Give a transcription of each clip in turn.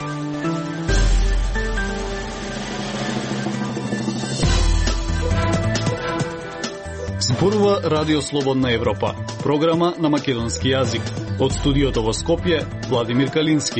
Зборува Радио Слободна Европа, програма на македонски јазик. Од студиото во Скопје, Владимир Калински.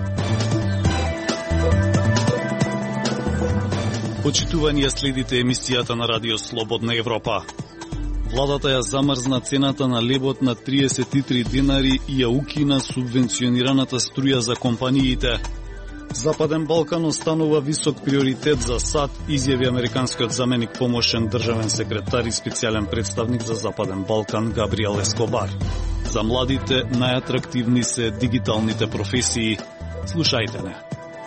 Почитувани ја следите емисијата на Радио Слободна Европа. Владата ја замрзна цената на лебот на 33 денари и ја укина субвенционираната струја за компаниите. Западен Балкан останува висок приоритет за САД, изјави американскиот заменик помошен државен секретар и специјален представник за Западен Балкан Габриел Ескобар. За младите најатрактивни се дигиталните професии. Слушајте не.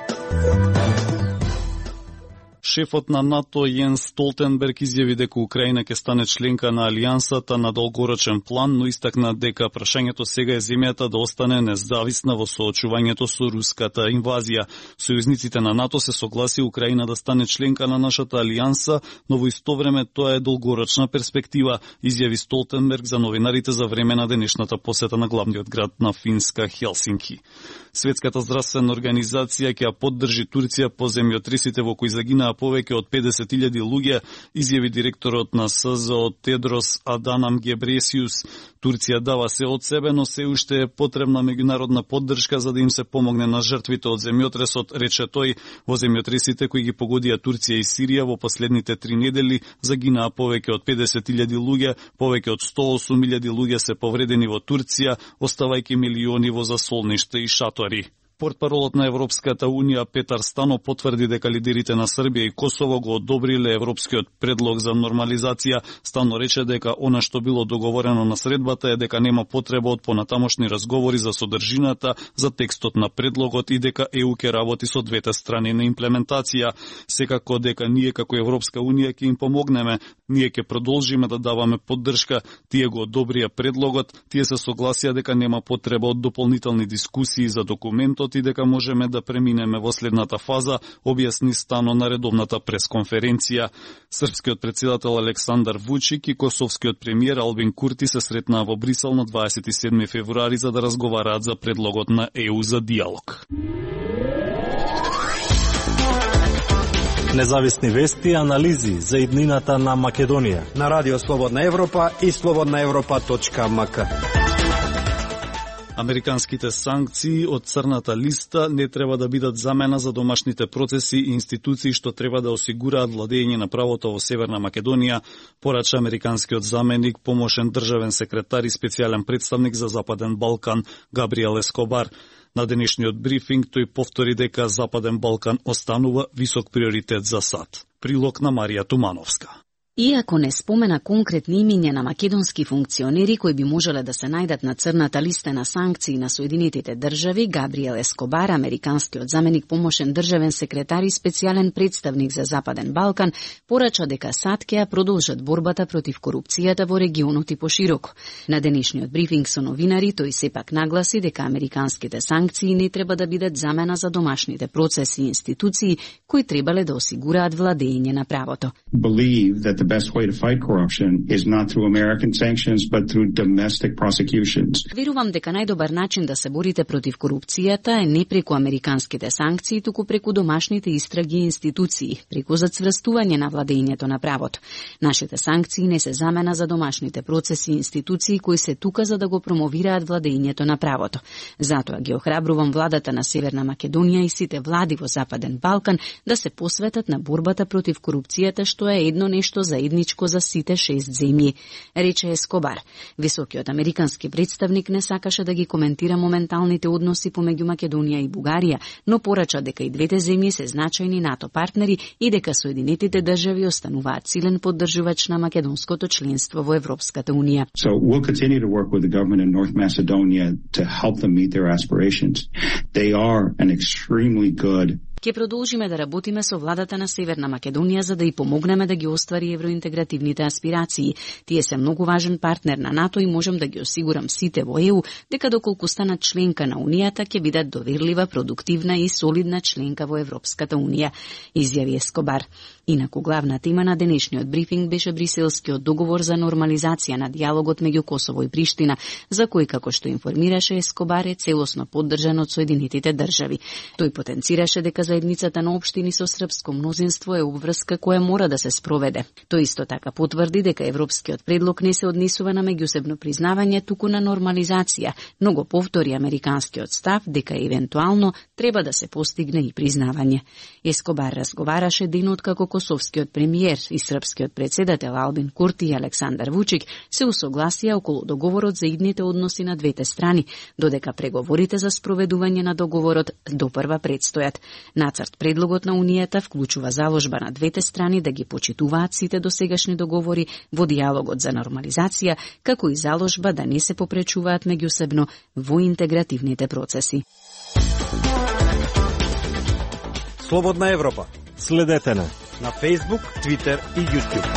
Шефот на НАТО Јенс Столтенберг изјави дека Украина ќе стане членка на Алијансата на долгорочен план, но истакна дека прашањето сега е земјата да остане независна во соочувањето со руската инвазија. Сојузниците на НАТО се согласи Украина да стане членка на нашата алијанса, но во исто време тоа е долгорочна перспектива, изјави Столтенберг за новинарите за време на денешната посета на главниот град на Финска Хелсинки. Светската здравствена организација ќе ја поддржи Турција по земјотресите во кои загинаа повеќе од 50.000 луѓе, изјави директорот на СЗО Тедрос Аданам Гебресиус. Турција дава се од себе, но се уште е потребна меѓународна поддршка за да им се помогне на жртвите од земјотресот, рече тој. Во земјотресите кои ги погодија Турција и Сирија во последните 3 недели загинаа повеќе од 50.000 луѓе, повеќе од 108.000 луѓе се повредени во Турција, оставајќи милиони во засолништа и шатори. Портпаролот на Европската Унија Петар Стано потврди дека лидерите на Србија и Косово го одобриле европскиот предлог за нормализација. Стано рече дека она што било договорено на средбата е дека нема потреба од понатамошни разговори за содржината, за текстот на предлогот и дека ЕУ ќе работи со двете страни на имплементација. Секако дека ние како Европска Унија ќе им помогнеме. Ние ќе продолжиме да даваме поддршка. Тие го одобрија предлогот, тие се согласија дека нема потреба од дополнителни дискусии за документот и дека можеме да преминеме во следната фаза, објасни Стано на редовната пресконференција. Српскиот претседател Александар Вучик и косовскиот премиер Албин Курти се сретнаа во Брисел на 27 февруари за да разговараат за предлогот на ЕУ за диалог. Независни вести и анализи за иднината на Македонија на Радио Слободна Европа и slobodnaevropa.mk. Американските санкции од црната листа не треба да бидат замена за домашните процеси и институции што треба да осигураат владење на правото во Северна Македонија, порача американскиот заменик, помошен државен секретар и специјален представник за Западен Балкан Габриел Ескобар. На денешниот брифинг тој повтори дека Западен Балкан останува висок приоритет за САД. Прилог на Марија Тумановска. Иако не спомена конкретни имиња на македонски функционери кои би можеле да се најдат на црната листа на санкции на Соединетите држави, Габриел Ескобар, американскиот заменик помошен државен секретар и специјален представник за Западен Балкан, порача дека САД ќе ја продолжат борбата против корупцијата во регионот и пошироко. На денешниот брифинг со новинари тој сепак нагласи дека американските санкции не треба да бидат замена за домашните процеси и институции кои требале да осигураат владење на правото. The best way to fight corruption is not through American sanctions, but through domestic prosecutions. Верувам дека најдобар начин да се борите против корупцијата е не преку американските санкции, туку преку домашните истраги и институции, преку зацврстување на владењето на правото. Нашите санкции не се замена за домашните процеси и институции кои се тука за да го промовираат владењето на правото. Затоа ги охрабрувам владата на Северна Македонија и сите влади во Западен Балкан да се посветат на борбата против корупцијата, што е едно нешто заедничко за сите 6 земји, рече Ескобар. Високиот американски представник не сакаше да ги коментира моменталните односи помеѓу Македонија и Бугарија, но порача дека и двете земји се значајни НАТО партнери и дека Соединетите држави остануваат силен поддржувач на македонското членство во Европската Унија. So we'll continue to work with the government in North Macedonia to help them meet their aspirations. They are an extremely good Ќе продолжиме да работиме со владата на Северна Македонија за да ја помогнеме да ги оствари евроинтегративните аспирации. Тие се многу важен партнер на НАТО и можам да ги осигурам сите во ЕУ дека доколку станат членка на Унијата ќе бидат доверлива, продуктивна и солидна членка во Европската Унија, изјави Ескобар. Инаку главна тема на денешниот брифинг беше бриселскиот договор за нормализација на диалогот меѓу Косово и Приштина, за кој, како што информираше Ескобар, е целосно поддржан од Соединетите држави. Тој потенцираше дека заедницата на општини со српско мнозинство е обврска која мора да се спроведе. Тој исто така потврди дека европскиот предлог не се однесува на меѓусебно признавање, туку на нормализација, но го повтори американскиот став дека евентуално треба да се постигне и признавање. Ескобар разговараше денот како косовскиот премиер и српскиот председател Албин Курти и Александар Вучик се усогласија околу договорот за идните односи на двете страни, додека преговорите за спроведување на договорот допрва предстојат. Нацрт предлогот на Унијата вклучува заложба на двете страни да ги почитуваат сите досегашни договори во диалогот за нормализација, како и заложба да не се попречуваат меѓусебно во интегративните процеси. Слободна Европа. Следете на Facebook, Twitter и YouTube.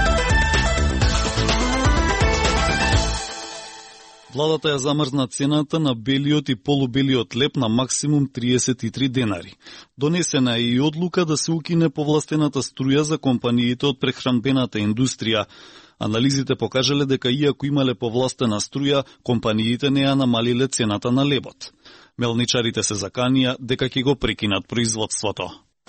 Владата ја замрзна цената на белиот и полубелиот леб на максимум 33 денари. Донесена е и одлука да се укине повластената струја за компаниите од прехранбената индустрија. Анализите покажале дека иако имале повластена струја, компаниите не ја намалиле цената на лебот. Мелничарите се заканија дека ќе го прекинат производството.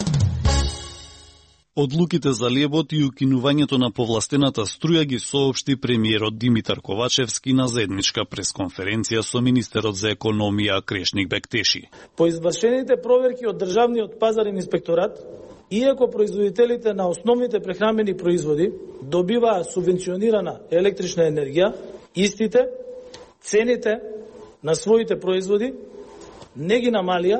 Одлуките за лебот и укинувањето на повластената струја ги соопшти премиерот Димитар Ковачевски на заедничка пресконференција со министерот за економија Крешник Бектеши. По извршените проверки од Државниот пазарен инспекторат, иако производителите на основните прехранбени производи добиваа субвенционирана електрична енергија, истите цените на своите производи не ги намалија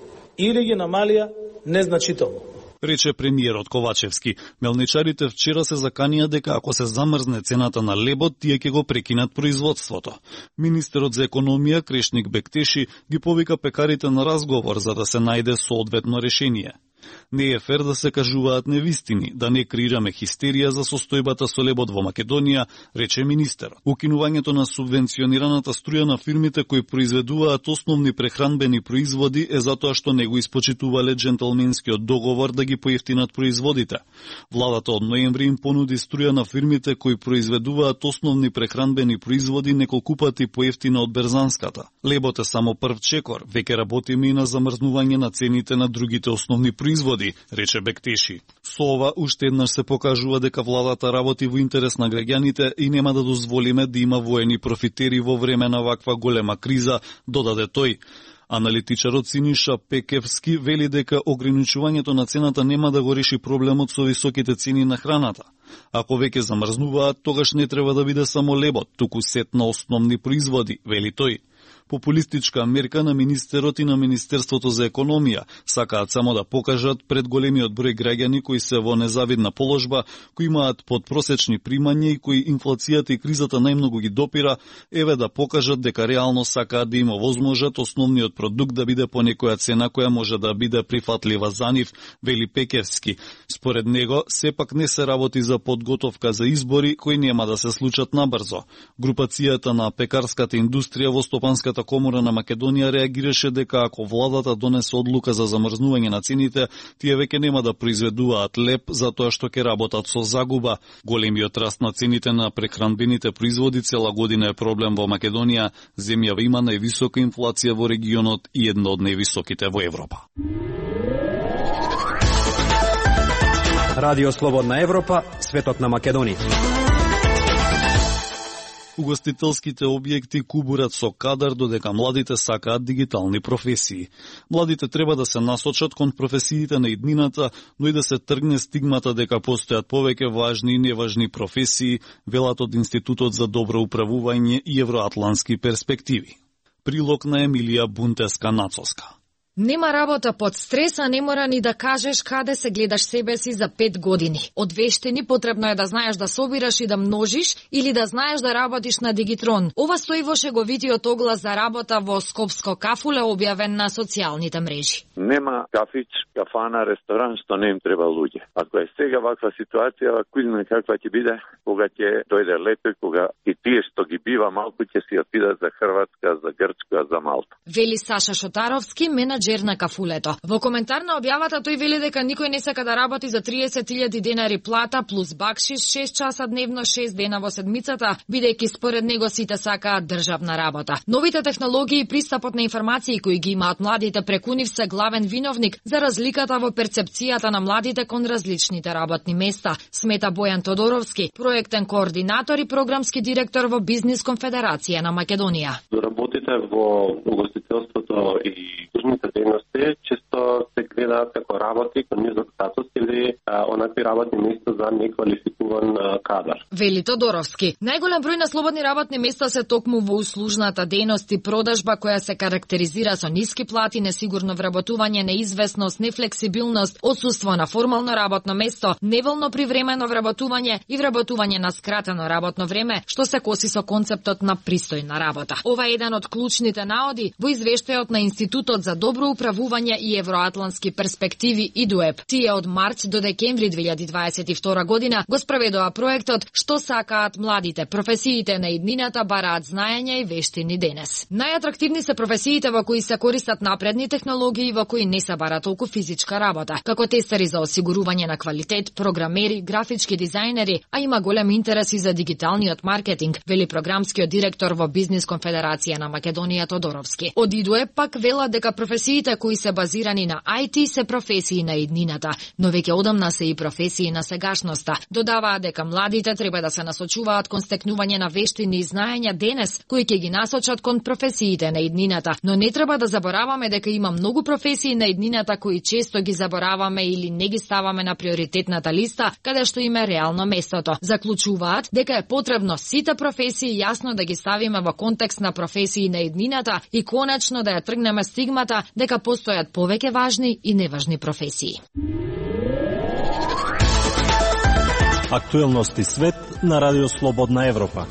или ги намалија незначително. Рече премиерот Ковачевски. Мелничарите вчера се заканија дека ако се замрзне цената на лебот, тие ќе го прекинат производството. Министерот за економија Крешник Бектеши ги повика пекарите на разговор за да се најде соодветно решение. Не е фер да се кажуваат невистини, да не креираме хистерија за состојбата со лебот во Македонија, рече министерот. Укинувањето на субвенционираната струја на фирмите кои произведуваат основни прехранбени производи е затоа што не го испочитувале джентълменскиот договор да ги поевтинат производите. Владата од ноември им понуди струја на фирмите кои произведуваат основни прехранбени производи неколку пати поевтина од берзанската. Лебот е само прв чекор, веќе работиме и на замрзнување на цените на другите основни производи, рече Бектеши. Со ова уште еднаш се покажува дека владата работи во интерес на граѓаните и нема да дозволиме да има воени профитери во време на ваква голема криза, додаде тој. Аналитичарот Синиша Пекевски вели дека ограничувањето на цената нема да го реши проблемот со високите цени на храната. Ако веќе замрзнуваат, тогаш не треба да биде само лебот, туку сет на основни производи, вели тој. Популистичка мерка на министерот и на Министерството за економија сакаат само да покажат пред големиот број граѓани кои се во незавидна положба, кои имаат подпросечни примања и кои инфлацијата и кризата најмногу ги допира, еве да покажат дека реално сакаат да им овозможат основниот продукт да биде по некоја цена која може да биде прифатлива за нив, вели Пекевски. Според него, сепак не се работи за подготовка за избори кои нема да се случат набрзо. Групацијата на пекарската индустрија во Стопанската комора на Македонија реагираше дека ако владата донесе одлука за замрзнување на цените, тие веќе нема да произведуваат леб затоа што ќе работат со загуба. Големиот раст на цените на прехранбените производи цела година е проблем во Македонија. Земјава има највисока инфлација во регионот и една од највисоките во Европа. Радио Слободна Европа, светот на Македонија. Угостителските објекти кубурат со кадар додека младите сакаат дигитални професии. Младите треба да се насочат кон професиите на иднината, но и да се тргне стигмата дека постојат повеќе важни и неважни професии, велат од Институтот за добро управување и евроатлански перспективи. Прилог на Емилија Бунтеска-Нацоска. Нема работа под стрес, а не мора ни да кажеш каде се гледаш себе си за 5 години. Од вештини потребно е да знаеш да собираш и да множиш или да знаеш да работиш на Дигитрон. Ова стои во шеговитиот оглас за работа во Скопско кафуле објавен на социјалните мрежи. Нема кафич, кафана, ресторан што не им треба луѓе. Ако е сега ваква ситуација, кој каква ќе биде, кога ќе дојде лето, кога и тие што ги бива малку ќе си отидат за Хрватска, за Грчка, за Малта. Вели Саша Шотаровски, менаџер менаџер на кафулето. Во коментар на објавата тој вели дека никој не сака да работи за 30.000 денари плата плюс бакшиш 6 часа дневно 6 дена во седмицата, бидејќи според него сите сакаат државна работа. Новите технологии и пристапот на информации кои ги имаат младите преку нив се главен виновник за разликата во перцепцијата на младите кон различните работни места, смета Бојан Тодоровски, проектен координатор и програмски директор во Бизнис конфедерација на Македонија. Работите во угостителството и тружните дејности често се гледаат како работи кон низок статус или онакви работни места за неквалификуван кадар. Вели Тодоровски, најголем број на слободни работни места се токму во услужната дејност и продажба која се карактеризира со ниски плати, несигурно вработување, неизвестност, нефлексибилност, отсуство на формално работно место, неволно привремено вработување и вработување на скратено работно време, што се коси со концептот на пристојна работа. Ова е еден од клучните наоди во извештајот на Институтот за добро управување и евроатлантски перспективи ИДУЕП. Тие од март до декември 2022 година го спроведува проектот Што сакаат младите, професиите на иднината бараат знаења и вештини денес. Најатрактивни се професиите во кои се користат напредни технологии и во кои не се бара толку физичка работа, како тестери за осигурување на квалитет, програмери, графички дизајнери, а има голем интерес и за дигиталниот маркетинг, вели програмскиот директор во Бизнис конфедерација на Македонија Тодоровски. Од ИДУЕ пак велат дека професиите кои се базирани на IT се професии на иднината, но веќе одамна се и професии на сегашноста. Додаваат дека младите треба да се насочуваат кон стекнување на вештини и знаења денес, кои ќе ги насочат кон професиите на иднината, но не треба да забораваме дека има многу професии на иднината кои често ги забораваме или не ги ставаме на приоритетната листа, каде што им е реално местото. Заклучуваат дека е потребно сите професии јасно да ги ставиме во контекст на професии на иднината и конечно да ја тргнеме стигмата дека постојат повеќе важни и неважни професии. Актуелности свет на Радио Слободна Европа.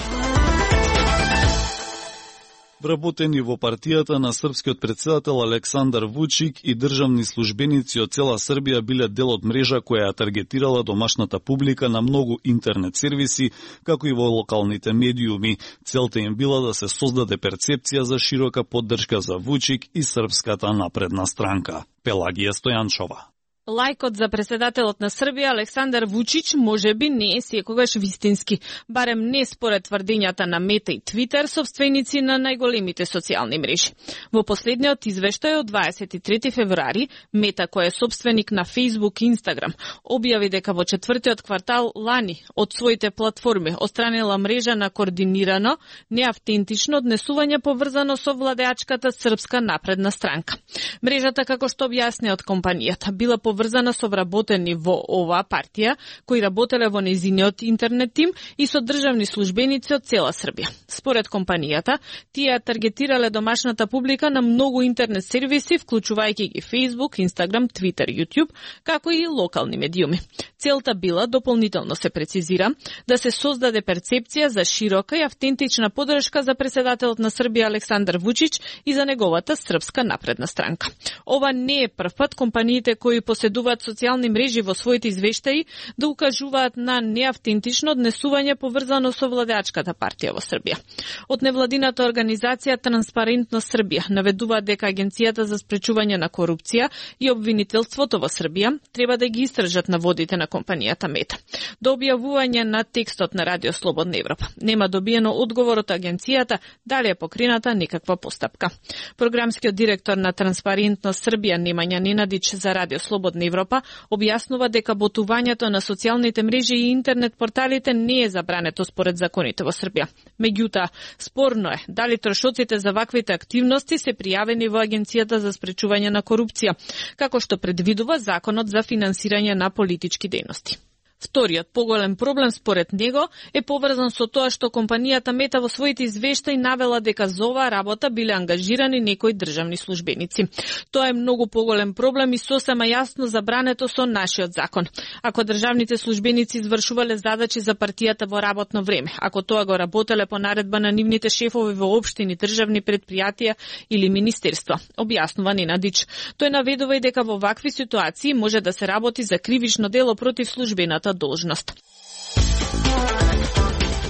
Вработени во партијата на српскиот председател Александар Вучик и државни службеници од цела Србија биле дел од мрежа која ја таргетирала домашната публика на многу интернет сервиси, како и во локалните медиуми. Целта им била да се создаде перцепција за широка поддршка за Вучик и Српската напредна странка. Пелагија Стојанчова. Лајкот за председателот на Србија Александар Вучич можеби не е секогаш вистински, барем не според тврдењата на Мета и Твитер, собственици на најголемите социјални мрежи. Во последниот извештај од 23 февруари, Мета, кој е собственик на Facebook и Instagram, објави дека во четвртиот квартал лани од своите платформи отстранила мрежа на координирано, неавтентично однесување поврзано со владеачката Српска напредна странка. Мрежата, како што објасни од компанијата, била поврзана со вработени во оваа партија, кои работеле во незиниот интернет тим и со државни службеници од цела Србија. Според компанијата, тие таргетирале домашната публика на многу интернет сервиси, вклучувајќи ги Facebook, Instagram, Twitter, YouTube, како и локални медиуми. Целта била, дополнително се прецизира, да се создаде перцепција за широка и автентична поддршка за председателот на Србија Александар Вучич и за неговата Српска напредна странка. Ова не е прв пат компаниите кои поседуваат социјални мрежи во своите извештаи да укажуваат на неавтентично однесување поврзано со владеачката партија во Србија. Од невладината организација Транспарентно Србија наведуваат дека Агенцијата за спречување на корупција и обвинителството во Србија треба да ги истражат наводите на компанијата Мета. До објавување на текстот на Радио Слободна Европа нема добиено одговор од агенцијата дали е покрената никаква постапка. Програмскиот директор на Транспарентно Србија Немања Ненадич за Радио Слободна Европа објаснува дека ботувањето на социјалните мрежи и интернет порталите не е забрането според законите во Србија. Меѓутоа, спорно е дали трошоците за ваквите активности се пријавени во Агенцијата за спречување на корупција, како што предвидува Законот за финансирање на политички дејности. Вториот поголем проблем според него е поврзан со тоа што компанијата Мета во своите извештаи навела дека за оваа работа биле ангажирани некои државни службеници. Тоа е многу поголем проблем и сосема јасно забрането со нашиот закон. Ако државните службеници извршувале задачи за партијата во работно време, ако тоа го работеле по наредба на нивните шефови во општини, државни предпријатија или министерства, објаснува Ненадич. Тој наведува и дека во вакви ситуации може да се работи за кривично дело против службената должност.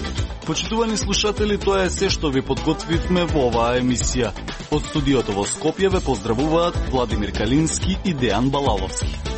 Почитувани слушатели, тоа е се што ви подготвивме во оваа емисија. Од студиото во Скопје ве поздравуваат Владимир Калински и Дејан Балаловски.